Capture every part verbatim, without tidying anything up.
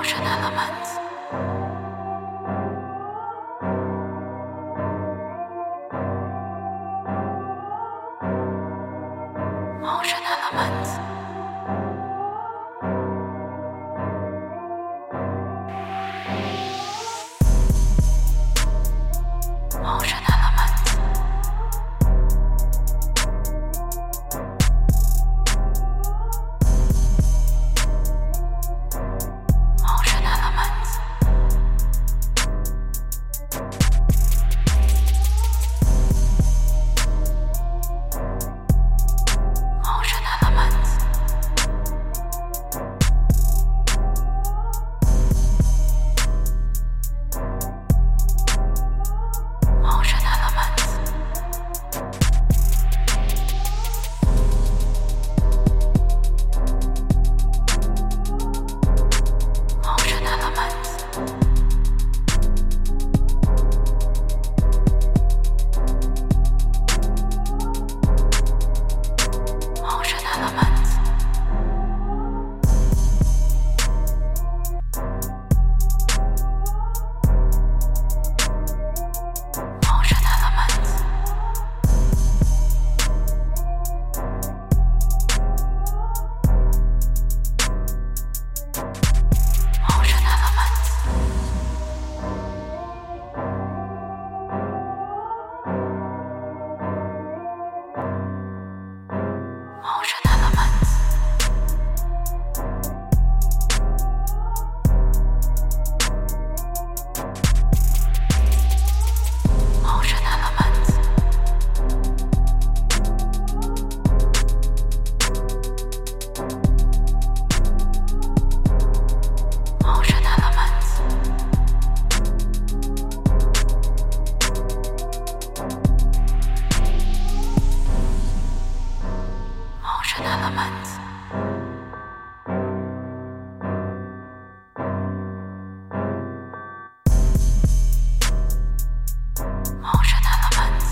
Motion elements. Motion elements. Motion elements. Motion elements. Motion elements. Motion elements. Motion elements. Motion elements. Motion elements. Motion elements. Motion elements. Motion elements. Motion elements. Motion elements. Motion elements.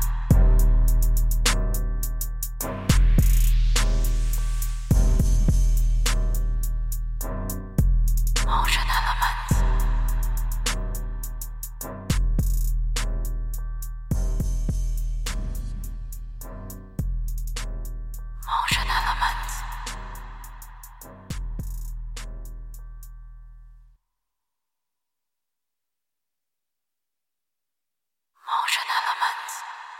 Motion elements. Motion elements. Motion elements.